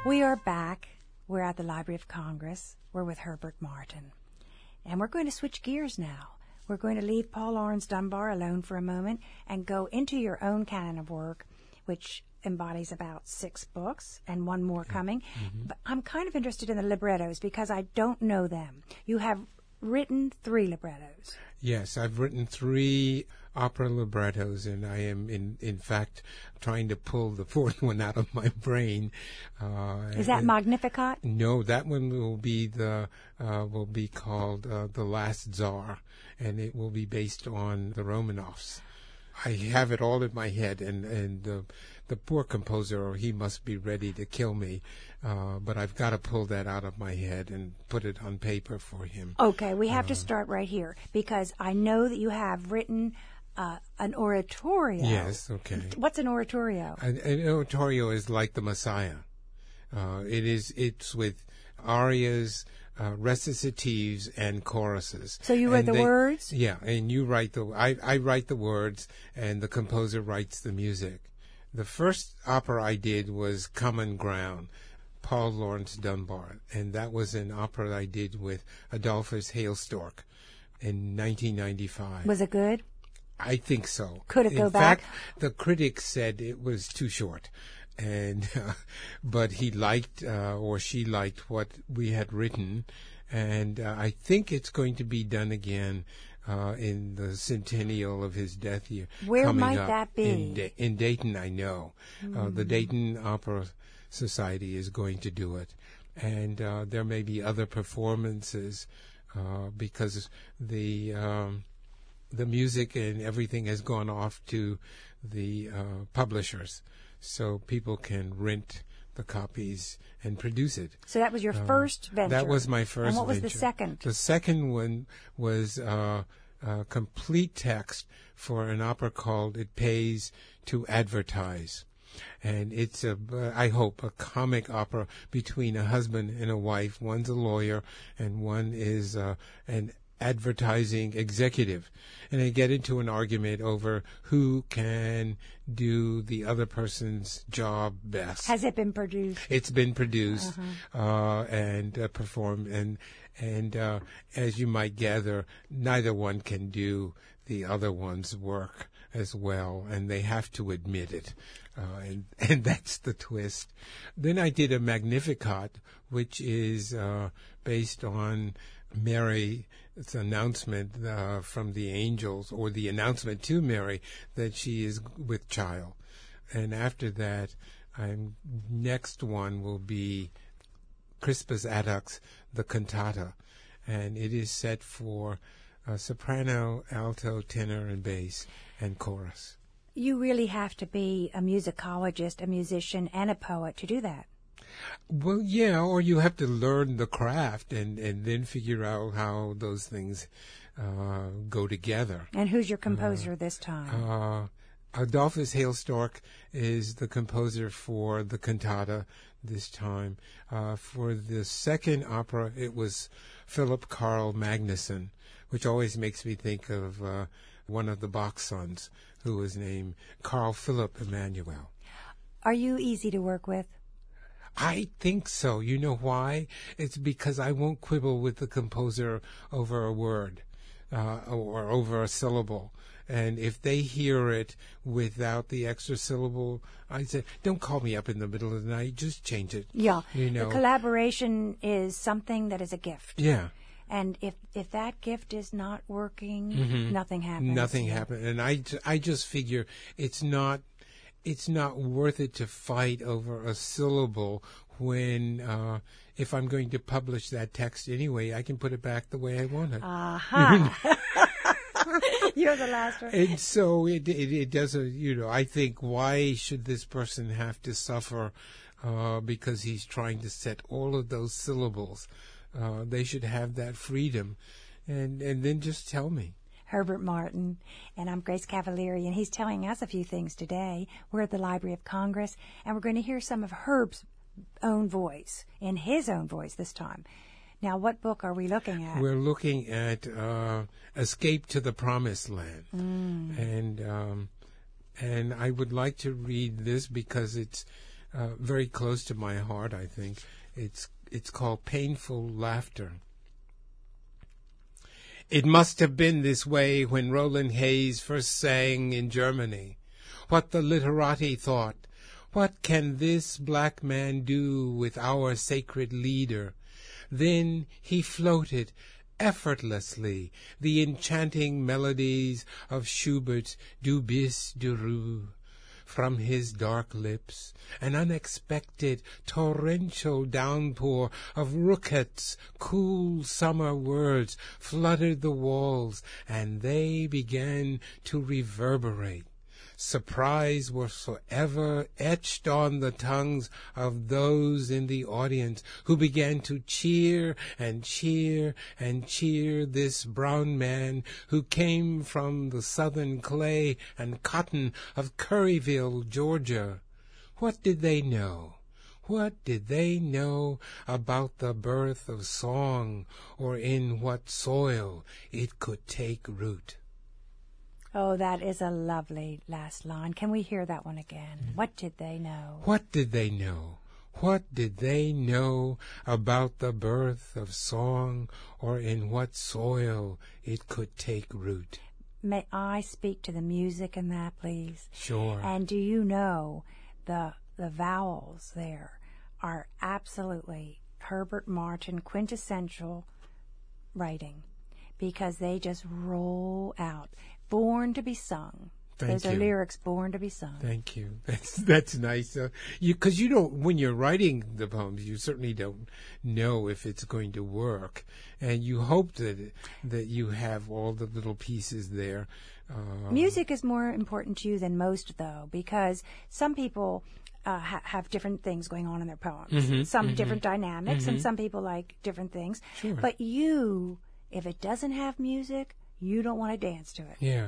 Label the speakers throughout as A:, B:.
A: We are back. We're at the Library of Congress. We're with Herbert Martin. And we're going to switch gears now. We're going to leave Paul Laurence Dunbar alone for a moment and go into your own canon of work, which embodies about 6 books and one more coming. Mm-hmm. But I'm kind of interested in the librettos because I don't know them. You have written 3 librettos.
B: Yes, I've written 3 opera librettos, and I am, in fact, trying to pull the 4th one out of my brain.
A: Is that Magnificat?
B: No, that one will be called The Last Tsar, and it will be based on the Romanovs. I have it all in my head, and the poor composer, he must be ready to kill me. But I've got to pull that out of my head and put it on paper for him.
A: Okay, we have to start right here, because I know that you have written an oratorio.
B: Yes, okay.
A: What's an oratorio?
B: An oratorio is like the Messiah. It's with arias, recitatives, and choruses.
A: So you write the words?
B: Yeah, and you write I write the words, and the composer writes the music. The first opera I did was Common Ground, Paul Laurence Dunbar, and that was an opera I did with Adolphus Hailstork in 1995.
A: Was it good?
B: I think so.
A: Could it go
B: In
A: back?
B: fact, the critics said it was too short, and but he liked or she liked what we had written, and I think it's going to be done again in the centennial of his death year.
A: Where
B: coming
A: might
B: up
A: that be?
B: In Dayton, I know. The Dayton Opera Society is going to do it, and there may be other performances because the music and everything has gone off to the publishers, so people can rent the copies and produce it.
A: So that was your first venture?
B: That was my first venture.
A: And what was the second?
B: The second one was a complete text for an opera called It Pays to Advertise. And it's, I hope, a comic opera between a husband and a wife. One's a lawyer and one is an advertising executive, and they get into an argument over who can do the other person's job best.
A: Has it been produced?
B: It's been produced and performed, and as you might gather, neither one can do the other one's work as well, and they have to admit it, and that's the twist. Then I did a Magnificat, which is based on Mary's announcement from the angels, or the announcement to Mary that she is with child. And after that, next one will be Crispus Attucks, the cantata, and it is set for soprano, alto, tenor, and bass, and chorus.
A: You really have to be a musicologist, a musician, and a poet to do that.
B: Well, yeah, or you have to learn the craft and then figure out how those things go together.
A: And who's your composer this time?
B: Adolphus Hailstork is the composer for the cantata this time. For the second opera, it was Philip Carl Magnusson, which always makes me think of one of the Bach sons, who was named Carl Philipp Emanuel.
A: Are you easy to work with?
B: I think so. You know why? It's because I won't quibble with the composer over a word or over a syllable. And if they hear it without the extra syllable, I say, don't call me up in the middle of the night. Just change it.
A: Yeah.
B: You know?
A: The collaboration is something that is a gift.
B: Yeah.
A: And if that gift is not working, nothing happens.
B: Nothing happens. And I just figure it's not worth it to fight over a syllable when if I'm going to publish that text anyway, I can put it back the way I want it.
A: Aha. You're the last one.
B: And so it doesn't, I think, why should this person have to suffer because he's trying to set all of those syllables? They should have that freedom, and then just tell me.
A: Herbert Martin, and I'm Grace Cavalieri, and he's telling us a few things today. We're at the Library of Congress, and we're going to hear some of Herb's own voice, in his own voice this time. Now, what book are we looking at?
B: We're looking at Escape to the Promised Land, and I would like to read this because it's very close to my heart, I think. It's called Painful Laughter. It must have been this way when Roland Hayes first sang in Germany. What the literati thought, what can this black man do with our sacred leader? Then he floated effortlessly the enchanting melodies of Schubert's Du bist du Ruhe from his dark lips, an unexpected torrential downpour of Rückert's cool summer words flooded the walls, and they began to reverberate. Surprise was forever etched on the tongues of those in the audience, who began to cheer and cheer and cheer this brown man who came from the southern clay and cotton of Curryville, Georgia. What did they know? What did they know about the birth of song, or in what soil it could take root?
A: Oh, that is a lovely last line. Can we hear that one again? What did they know?
B: What did they know? What did they know about the birth of song, or in what soil it could take root?
A: May I speak to the music in that, please?
B: Sure.
A: And do you know the vowels there are absolutely Herbert Martin quintessential writing, because they just roll out. Born to be sung. Those are lyrics born to be sung.
B: Thank you. That's nice. Because you don't, when you're writing the poems, you certainly don't know if it's going to work, and you hope that you have all the little pieces there.
A: Music is more important to you than most, though, because some people have different things going on in their poems. Some different dynamics, and some people like different things.
B: Sure.
A: But you, if it doesn't have music, you don't want to dance to it.
B: Yeah.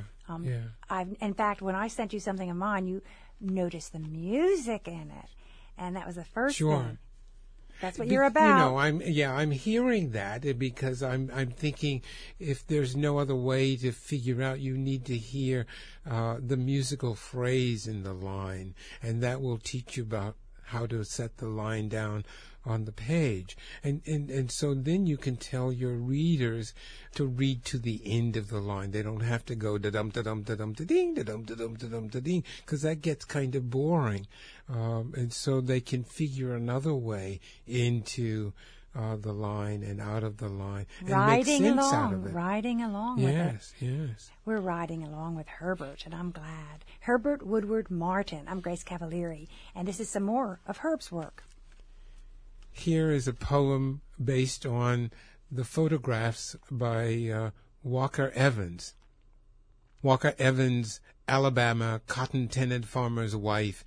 A: In fact, when I sent you something of mine, you noticed the music in it, and that was the first thing. That's what you're about.
B: I'm hearing that because I'm thinking, if there's no other way to figure out, you need to hear the musical phrase in the line, and that will teach you about how to set the line down on the page. And so then you can tell your readers to read to the end of the line. They don't have to go da-dum, da-dum, da-dum, da-ding, da-dum, da-dum, da-dum, da-ding, because that gets kind of boring. And so they can figure another way into the line and out of the line and make sense out of it.
A: Riding along with it.
B: Yes.
A: We're riding along with Herbert, and I'm glad. Herbert Woodward Martin. I'm Grace Cavalieri, and this is some more of Herb's work.
B: Here is a poem based on the photographs by Walker Evans. Walker Evans, Alabama, Cotton Tenant Farmer's Wife,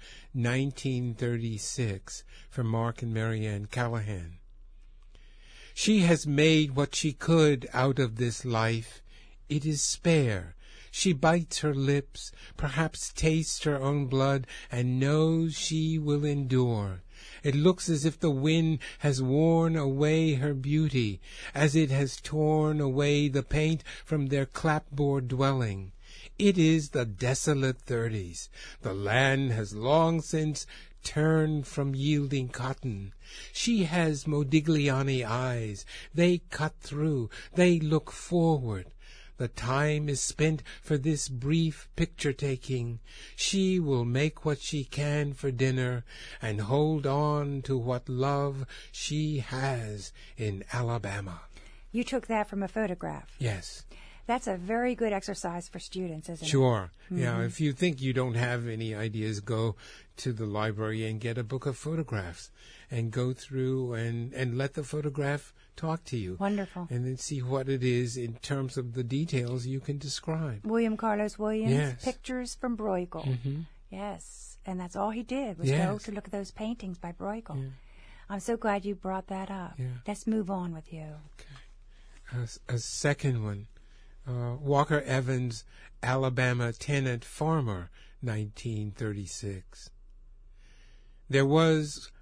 B: 1936, from Mark and Marianne Callahan. She has made what she could out of this life. It is spare. She bites her lips, perhaps tastes her own blood, and knows she will endure. It looks as if the wind has worn away her beauty, as it has torn away the paint from their clapboard dwelling. It is the desolate 30s. The land has long since turned from yielding cotton. She has Modigliani eyes. They cut through. They look forward. The time is spent for this brief picture-taking. She will make what she can for dinner and hold on to what love she has in Alabama.
A: You took that from a photograph.
B: Yes.
A: That's a very good exercise for students, isn't it?
B: Sure. Yeah, if you think you don't have any ideas, go to the library and get a book of photographs and go through and let the photograph talk to you.
A: Wonderful.
B: And then see what it is in terms of the details you can describe.
A: William Carlos Williams,
B: Yes.
A: Pictures from Bruegel.
B: Mm-hmm.
A: Yes, and that's all he did was
B: Yes.
A: go to look at those paintings by Bruegel.
B: Yeah.
A: I'm so glad you brought that up.
B: Yeah.
A: Let's move on with you.
B: Okay. A second one, Walker Evans, Alabama Tenant Farmer, 1936. There was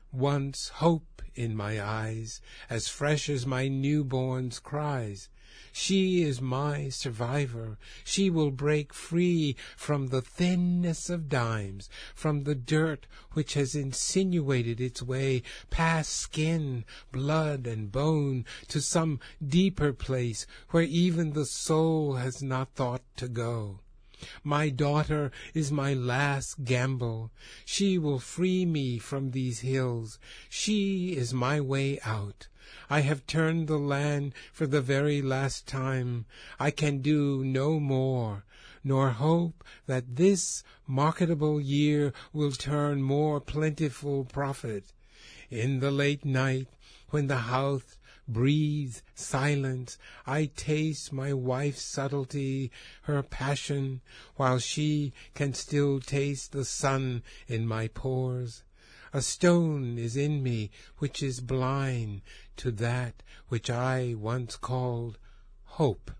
B: once hope in my eyes, as fresh as my newborn's cries. She is my survivor. She will break free from the thinness of dimes, from the dirt which has insinuated its way past skin, blood, and bone to some deeper place where even the soul has not thought to go. My daughter is my last gamble. She will free me from these hills. She is my way out. I have turned the land for the very last time. I can do no more, nor hope that this marketable year will turn more plentiful profit. In the late night, when the house breathes silence, I taste my wife's subtlety, her passion, while she can still taste the sun in my pores. A stone is in me which is blind to that which I once called hope.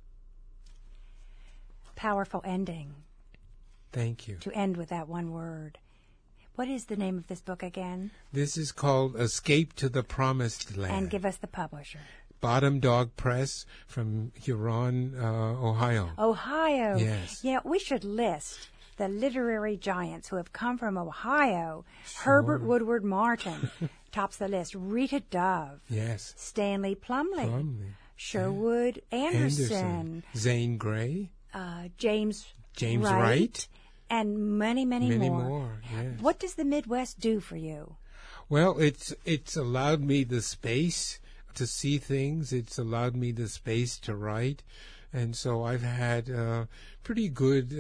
A: Powerful ending.
B: Thank you.
A: To end with that one word. What is the name of this book again?
B: This is called Escape to the Promised Land.
A: And give us the publisher.
B: Bottom Dog Press from Huron, Ohio.
A: Ohio.
B: Yes.
A: Yeah, we should list the literary giants who have come from Ohio.
B: Sure.
A: Herbert Woodward Martin tops the list. Rita Dove.
B: Yes.
A: Stanley Plumley. Sherwood Anderson.
B: Zane Grey.
A: James
B: Wright.
A: And many, many more.
B: Yes.
A: What does the Midwest do for you?
B: Well, it's allowed me the space to see things. It's allowed me the space to write. And so I've had a pretty good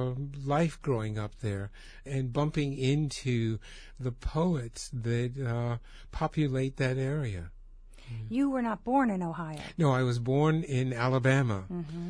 B: life growing up there and bumping into the poets that populate that area.
A: You were not born in Ohio.
B: No, I was born in Alabama.
A: Mm-hmm.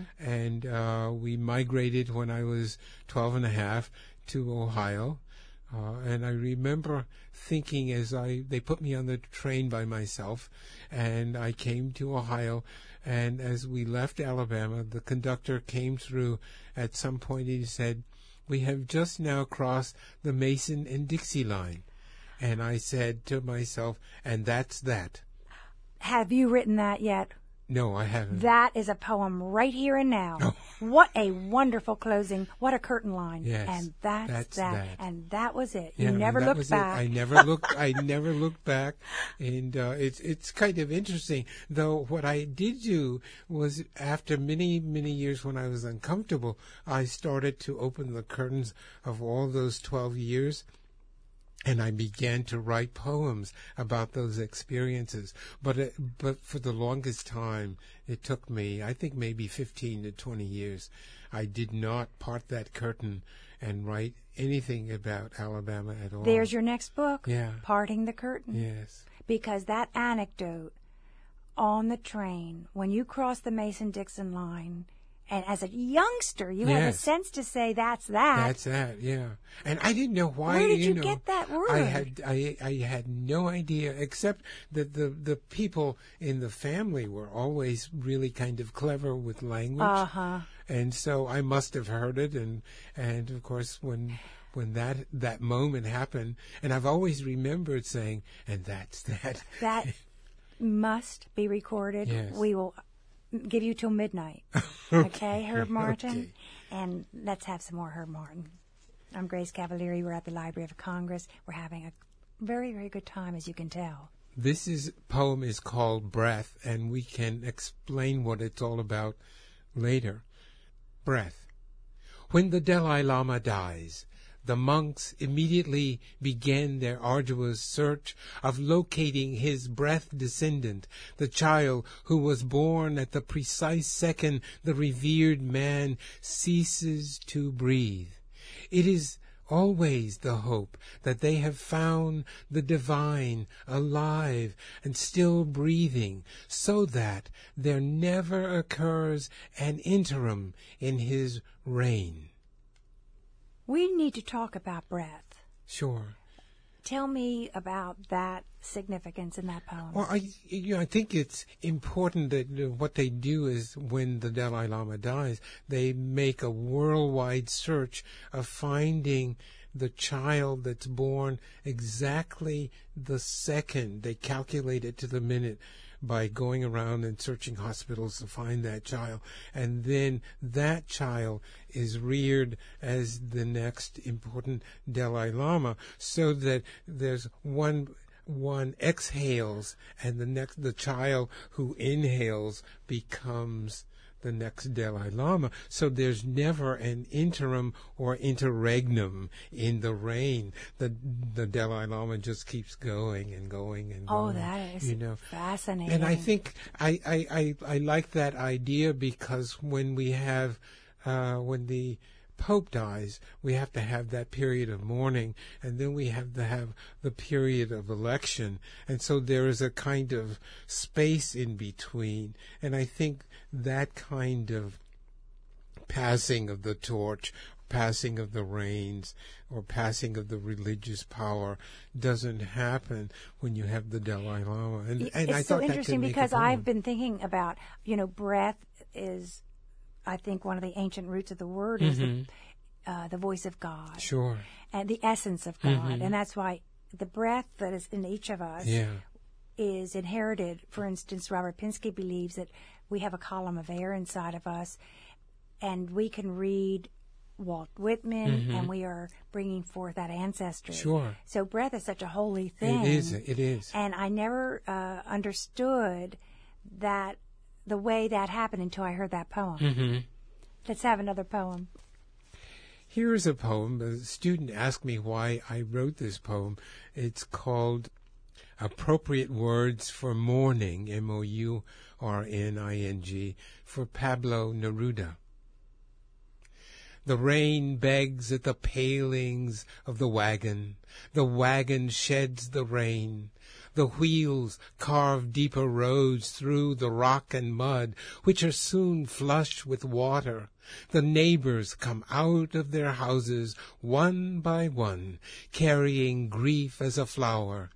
B: And we migrated when I was 12 and a half to Ohio. And I remember thinking as they put me on the train by myself, and I came to Ohio, and as we left Alabama, the conductor came through at some point. He said, "We have just now crossed the Mason and Dixie line." And I said to myself, and that's that.
A: Have you written that yet?
B: No, I haven't.
A: That is a poem right here and now.
B: Oh.
A: What a wonderful closing. What a curtain line.
B: Yes,
A: and that's that. And that was it.
B: Yeah,
A: you never looked back.
B: I never looked back. And it's kind of interesting. Though what I did do was, after many, many years when I was uncomfortable, I started to open the curtains of all those 12 years. And I began to write poems about those experiences. But for the longest time, it took me, I think, maybe 15 to 20 years. I did not part that curtain and write anything about Alabama at all.
A: There's your next book.
B: Yeah.
A: Parting the Curtain.
B: Yes.
A: Because that anecdote on the train, when you crossed the Mason-Dixon line, and as a youngster, you had the sense to say, that's that.
B: That's that, yeah. And I didn't know why.
A: Where did you get that word?
B: I had no idea, except that the people in the family were always really kind of clever with language.
A: Uh-huh.
B: And so I must have heard it. And of course, when that moment happened, and I've always remembered saying, and that's that.
A: That must be recorded.
B: Yes.
A: We will give you till midnight. Okay, Herb Martin?
B: Okay.
A: And let's have some more Herb Martin. I'm Grace Cavalieri. We're at the Library of Congress. We're having a very, very good time, as you can tell.
B: This poem is called Breath, and we can explain what it's all about later. Breath. When the Dalai Lama dies, the monks immediately began their arduous search of locating his breath descendant, the child who was born at the precise second the revered man ceases to breathe. It is always the hope that they have found the divine alive and still breathing, so that there never occurs an interim in his reign.
A: We need to talk about breath.
B: Sure.
A: Tell me about that significance in that poem.
B: Well, I think it's important that what they do is, when the Dalai Lama dies, they make a worldwide search of finding the child that's born exactly the second. They calculate it to the minute by going around and searching hospitals to find that child. And then that child is reared as the next important Dalai Lama, so that there's one exhales, and the child who inhales becomes the next Dalai Lama. So there's never an interim or interregnum in the reign. The Dalai Lama just keeps going and going and going.
A: Oh, that is fascinating.
B: And I think I like that idea, because when we have when the Pope dies, we have to have that period of mourning, and then we have to have the period of election. And so there is a kind of space in between. And I think that kind of passing of the torch, passing of the reins, or passing of the religious power doesn't happen when you have the Dalai Lama. And
A: it's
B: I
A: so
B: thought
A: interesting,
B: that
A: because I've been thinking about, breath is, I think, one of the ancient roots of the word is the voice of God.
B: Sure.
A: And the essence of God. And that's why the breath that is in each of us is inherited. For instance, Robert Pinsky believes that we have a column of air inside of us, and we can read Walt Whitman, and we are bringing forth that ancestry.
B: Sure.
A: So breath is such a holy thing.
B: It is.
A: And I never understood that the way that happened until I heard that poem. Let's have another poem.
B: Here is a poem. A student asked me why I wrote this poem. It's called Appropriate Words for Mourning, Mourning, for Pablo Neruda. The rain begs at the palings of the wagon sheds the rain. The wheels carve deeper roads through the rock and mud, which are soon flushed with water. The neighbors come out of their houses one by one, carrying grief as a flower.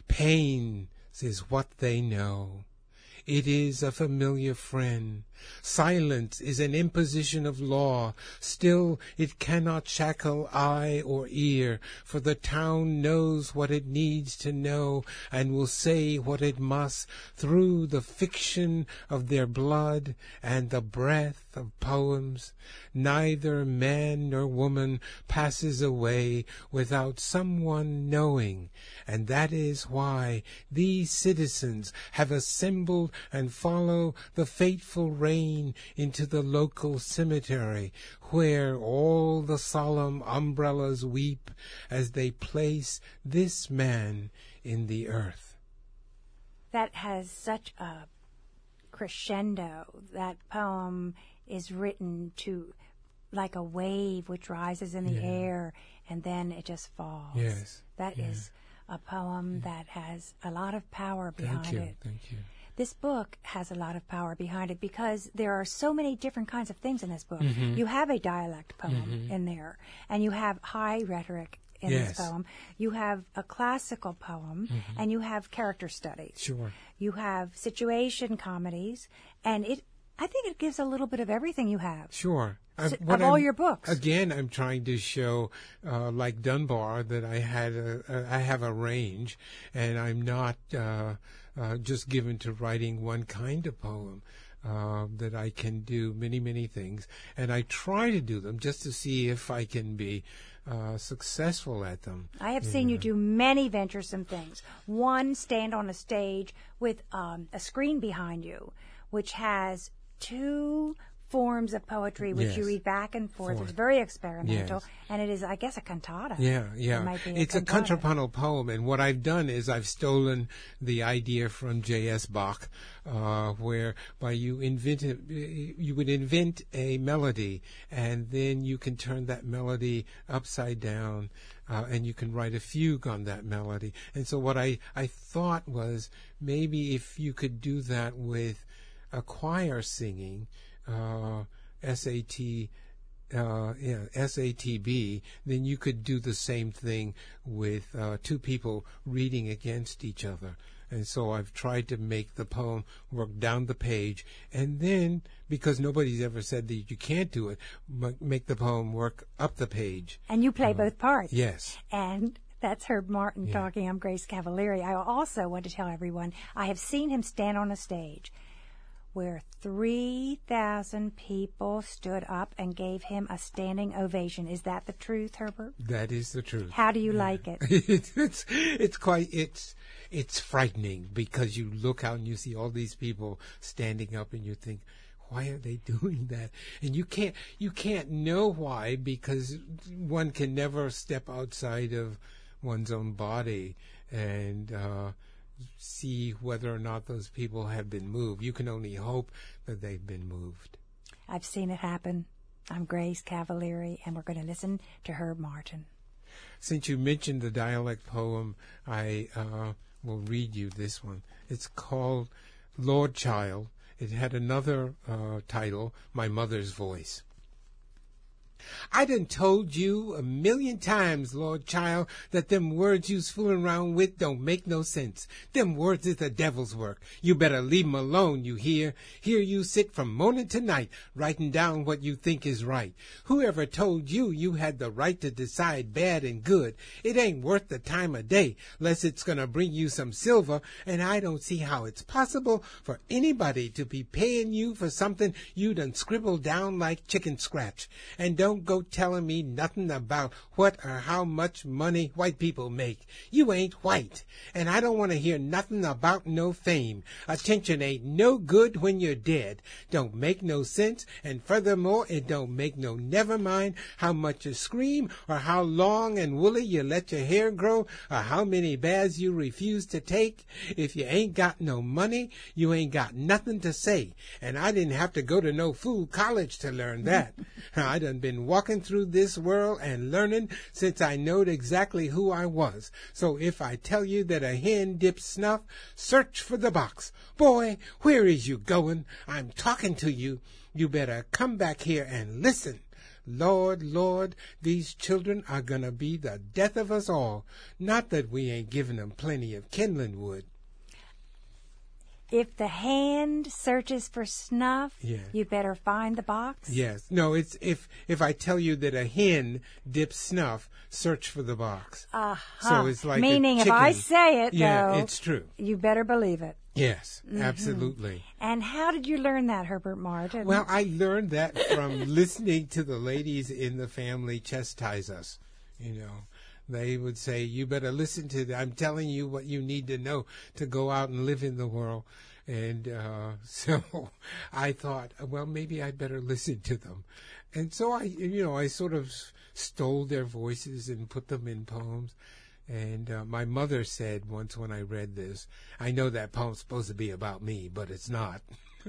B: Pain is what they know. It is a familiar friend. Silence is an imposition of law. Still it cannot shackle eye or ear, for the town knows what it needs to know and will say what it must through the fiction of their blood and the breath of poems. Neither man nor woman passes away without someone knowing, and that is why these citizens have assembled and follow the fateful rain into the local cemetery, where all the solemn umbrellas weep as they place this man in the earth.
A: That has such a crescendo. That poem is written to like a wave which rises in the air and then it just falls.
B: Yes.
A: That is a poem that has a lot of power behind it.
B: Thank you.
A: This book has a lot of power behind it because there are so many different kinds of things in this book. You have a dialect poem in there, and you have high rhetoric in this poem. You have a classical poem, and you have character studies.
B: Sure.
A: You have situation comedies, and I think it gives a little bit of everything you have.
B: Sure.
A: Of all your books.
B: Again, I'm trying to show, like Dunbar, that I have a range, and I'm not just given to writing one kind of poem. That I can do many, many things, and I try to do them just to see if I can be successful at them.
A: I have seen you do many venturesome things. One, stand on a stage with a screen behind you, which has two forms of poetry which you read back and forth. It's very experimental, and it is, I guess, a cantata.
B: It's a contrapuntal poem, and what I've done is I've stolen the idea from J.S. Bach, whereby you would invent a melody, and then you can turn that melody upside down, and you can write a fugue on that melody. And so what I thought was, maybe if you could do that with a choir singing, SATB, then you could do the same thing with two people reading against each other. And so I've tried to make the poem work down the page, and then, because nobody's ever said that you can't do it, make the poem work up the page.
A: And you play both parts.
B: Yes.
A: And that's Herb Martin
B: Yeah.
A: talking. I'm Grace Cavalieri. I also want to tell everyone I have seen him stand on a stage where 3,000 people stood up and gave him a standing ovation. Is that the truth, Herbert?
B: That is the truth.
A: How do you like it?
B: It's frightening, because you look out and you see all these people standing up and you think, why are they doing that? And you can't know why, because one can never step outside of one's own body and see whether or not those people have been moved. You can only hope that they've been moved.
A: I've seen it happen. I'm Grace Cavalieri, and we're going to listen to Herb Martin.
B: Since you mentioned the dialect poem, I will read you this one. It's called Lord Child. It had another title, My Mother's Voice. I done told you 1,000,000 times, Lord Child, that them words you's fooling around with don't make no sense. Them words is the devil's work. You better leave 'em alone, you hear? Here you sit from morning to night, writing down what you think is right. Whoever told you you had the right to decide bad and good? It ain't worth the time of day, less it's gonna bring you some silver, and I don't see how it's possible for anybody to be paying you for something you done scribbled down like chicken scratch. And don't go telling me nothing about what or how much money white people make. You ain't white, and I don't want to hear nothing about no fame. Attention ain't no good when you're dead. Don't make no sense, and furthermore, it don't make no never mind how much you scream, or how long and woolly you let your hair grow, or how many baths you refuse to take. If you ain't got no money, you ain't got nothing to say. And I didn't have to go to no fool college to learn that. I done been walking through this world and learning since I knowed exactly who I was. So if I tell you that a hen dips snuff, search for the box. Boy, where is you going? I'm talking to you. You better come back here and listen. Lord, Lord, these children are gonna be the death of us all. Not that we ain't giving them plenty of kindling wood.
A: If the hand searches for snuff,
B: Yeah.
A: you better find the box.
B: Yes. No, it's if I tell you that a hen dips snuff, search for the box. So it's like
A: meaning
B: a
A: if I
B: chicken.
A: say it,
B: Yeah,
A: though,
B: it's true.
A: you better believe it.
B: Yes, absolutely.
A: And how did you learn that, Herbert Martin?
B: Well, I learned that from listening to the ladies in the family chastise us. You know, they would say, you better listen to I'm telling you what you need to know to go out and live in the world. And so I thought, well, maybe I'd better listen to them. And so I sort of stole their voices and put them in poems. And my mother said once when I read this, I know that poem's supposed to be about me, but it's not.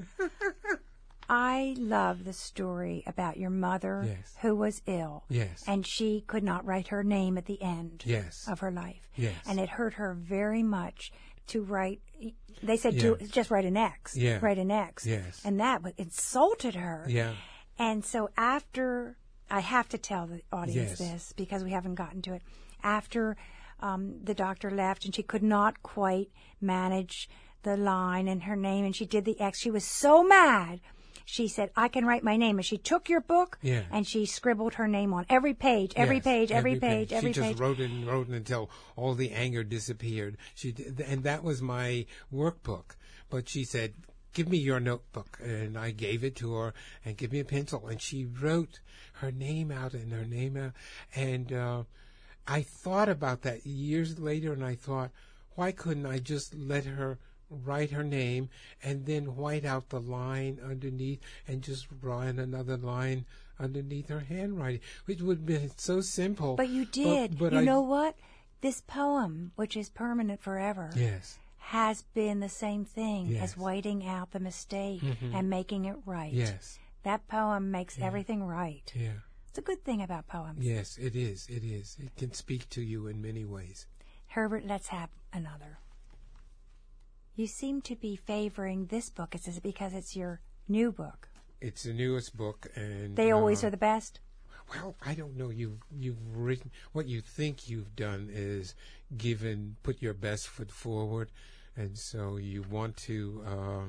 A: I love the story about your mother
B: Yes.
A: who was ill.
B: Yes.
A: And she could not write her name at the end
B: Yes.
A: of her life.
B: Yes.
A: And it hurt her very much to write. They said
B: Yeah.
A: just write an X.
B: Yeah.
A: Write an X.
B: Yes.
A: And that insulted her.
B: Yeah.
A: And so after, I have to tell the audience
B: Yes.
A: this because we haven't gotten to it. After the doctor left and she could not quite manage the line and her name and she did the X, she was so mad. She said, I can write my name. And she took your book
B: Yeah.
A: and she scribbled her name on every page, every
B: Yes,
A: page, every
B: every
A: page,
B: page.
A: every
B: She
A: page.
B: just wrote and wrote until all the anger disappeared. She did, and that was my workbook. But she said, give me your notebook. And I gave it to her and give me a pencil. And she wrote her name out and her name out. And I thought about that years later and I thought, why couldn't I just let her write her name and then white out the line underneath and just write another line underneath her handwriting, which would have been so simple.
A: But you did.
B: But
A: you
B: I,
A: know what? This poem, which is permanent forever,
B: Yes.
A: has been the same thing
B: Yes.
A: as whiting out the mistake and making it right.
B: Yes.
A: That poem makes everything right.
B: Yeah.
A: It's a good thing about poems.
B: Yes, it is. It is. It can speak to you in many ways.
A: Herbert, let's have another. You seem to be favoring this book. Is it because it's your new book?
B: It's the newest book, and
A: They always are the best?
B: Well, I don't know. You've written what you think you've done is put your best foot forward, And so you want to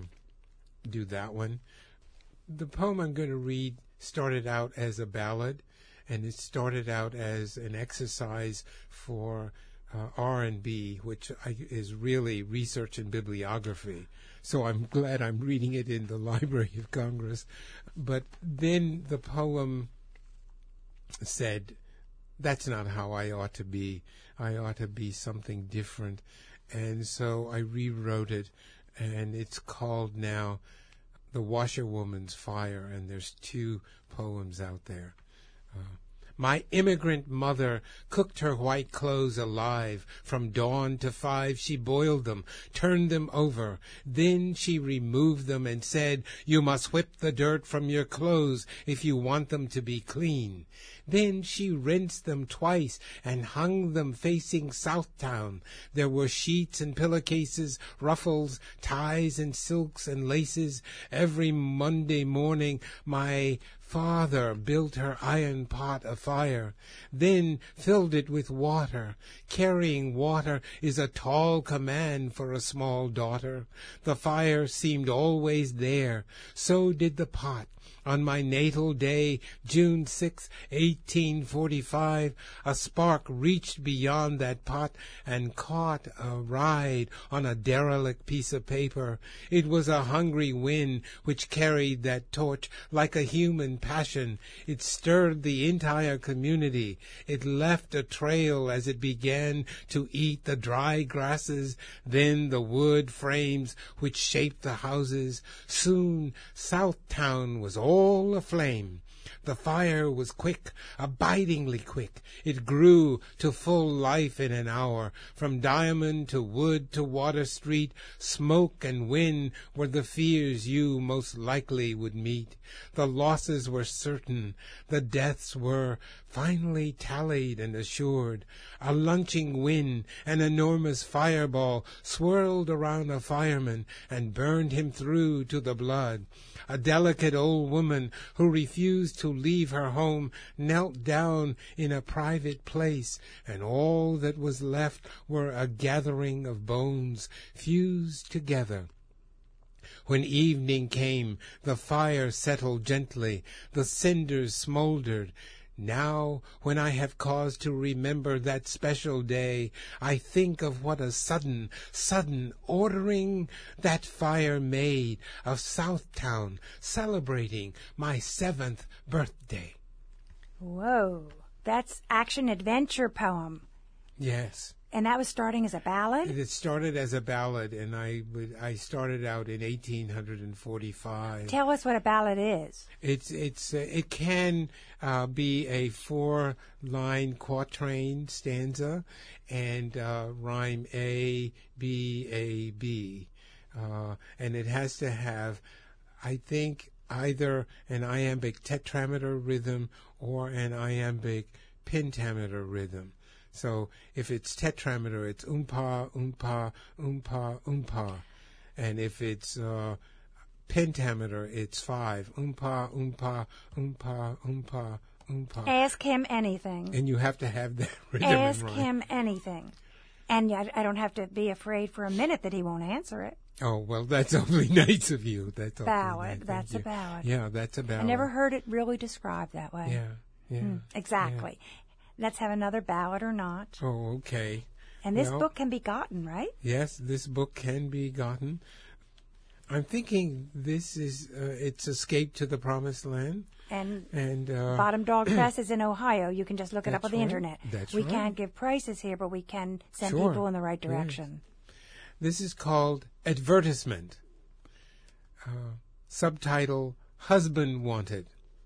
B: do that one. The poem I'm going to read started out as a ballad, and it started out as an exercise for R&B, which is really research and bibliography. So I'm glad I'm reading it in the Library of Congress. But then the poem said, that's not how I ought to be. I ought to be something different. And so I rewrote it, and it's called now The Washerwoman's Fire, and there's 2 poems out there. My immigrant mother cooked her white clothes alive. From dawn to 5 she boiled them, turned them over. Then she removed them and said, you must whip the dirt from your clothes if you want them to be clean. Then she rinsed them twice and hung them facing Southtown. There were sheets and pillowcases, ruffles, ties and silks and laces. Every Monday morning my father built her iron pot afire, then filled it with water. Carrying water is a tall command for a small daughter. The fire seemed always there, so did the pot. On my natal day, June 6, 1845, a spark reached beyond that pot and caught a ride on a derelict piece of paper. It was a hungry wind which carried that torch like a human passion. It stirred the entire community. It left a trail as it began to eat the dry grasses, then the wood frames which shaped the houses. Soon Southtown was all aflame. The fire was quick, abidingly quick. It grew to full life in an hour. From Diamond to Wood to Water Street, smoke and wind were the fears you most likely would meet. The losses were certain. The deaths were finally tallied and assured. A lunching wind, an enormous fireball, swirled around a fireman and burned him through to the blood. A delicate old woman who refused to leave her home knelt down in a private place, and all that was left were a gathering of bones fused together. When evening came, the fire settled gently, the cinders smoldered. Now, when I have cause to remember that special day, I think of what a sudden ordering that fire made of Southtown, celebrating my 7th birthday.
A: Whoa, that's action-adventure poem.
B: Yes.
A: And that was starting as a ballad?
B: It started as a ballad, and I started out in 1845.
A: Tell us what a ballad is.
B: It can be a 4-line quatrain stanza and rhyme A, B, A, B. And it has to have, I think, either an iambic tetrameter rhythm or an iambic pentameter rhythm. So if it's tetrameter, it's umpa, umpa, umpa, umpa. And if it's pentameter, it's 5. Umpa, umpa, umpa, umpa, umpa.
A: Ask him anything.
B: And you have to have that rhythm.
A: Ask him anything. And I don't have to be afraid for a minute that he won't answer it.
B: Oh, well, that's awfully nice of you. That's
A: ballad. That's a ballad.
B: Yeah, that's a ballad.
A: I never heard it really described that way.
B: Yeah.
A: Exactly. Yeah. Let's have another ballad or not.
B: Oh, okay.
A: And this book can be gotten, right?
B: Yes, this book can be gotten. I'm thinking this is it's Escape to the Promised Land. And
A: Bottom Dog Press is in Ohio. You can just look it up on the internet.
B: That's
A: we can't give prices here, but we can send people in the right direction.
B: Yes. This is called Advertisement. Subtitle, Husband Wanted.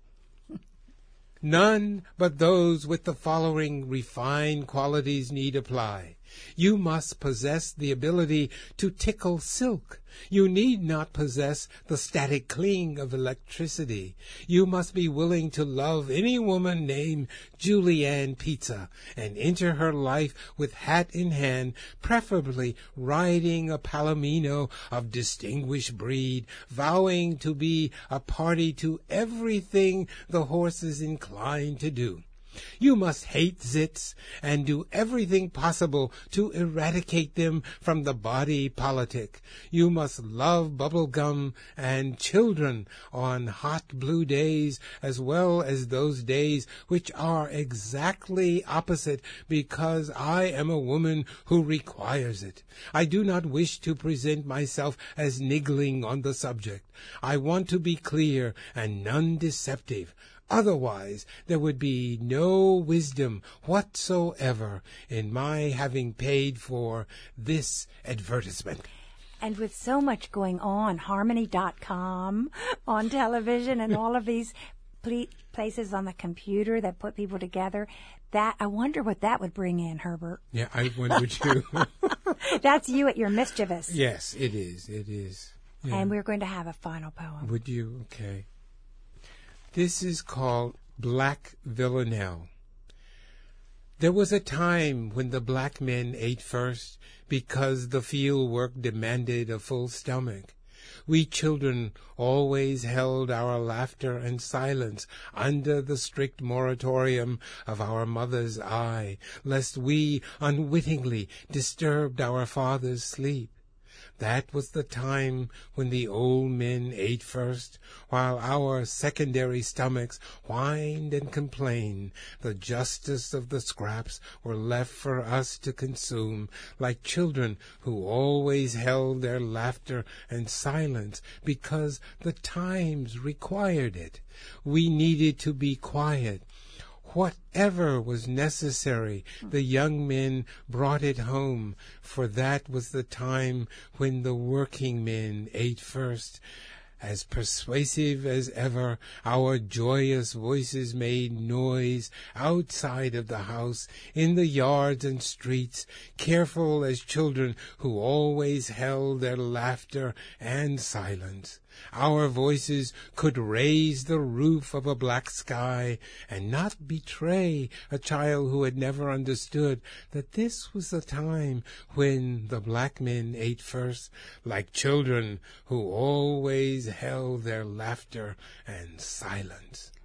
B: None but those with the following refined qualities need apply. You must possess the ability to tickle silk. You need not possess the static cling of electricity. You must be willing to love any woman named Julianne Pizza and enter her life with hat in hand, preferably riding a palomino of distinguished breed, vowing to be a party to everything the horse is inclined to do. You must hate zits and do everything possible to eradicate them from the body politic. You must love bubble gum and children on hot blue days as well as those days which are exactly opposite, because I am a woman who requires it. I do not wish to present myself as niggling on the subject. I want to be clear and non-deceptive. Otherwise, there would be no wisdom whatsoever in my having paid for this advertisement.
A: And with so much going on, Harmony.com on television and all of these places on the computer that put people together, that I wonder what that would bring in, Herbert.
B: Yeah, I wonder too.
A: That's you at your mischievous.
B: Yes, it is. It is. Yeah.
A: And we're going to have a final poem.
B: Would you? Okay. This is called Black Villanelle. There was a time when the black men ate first because the field work demanded a full stomach. We children always held our laughter and silence under the strict moratorium of our mother's eye, lest we unwittingly disturbed our father's sleep. That was the time when the old men ate first, while our secondary stomachs whined and complained. The justice of the scraps were left for us to consume, like children who always held their laughter and silence because the times required it. We needed to be quiet. Whatever was necessary, the young men brought it home, for that was the time when the working men ate first. As persuasive as ever, our joyous voices made noise outside of the house, in the yards and streets, careful as children who always held their laughter and silence. Our voices could raise the roof of a black sky and not betray a child who had never understood that this was the time when the black men ate first, like children who always held their laughter and silence.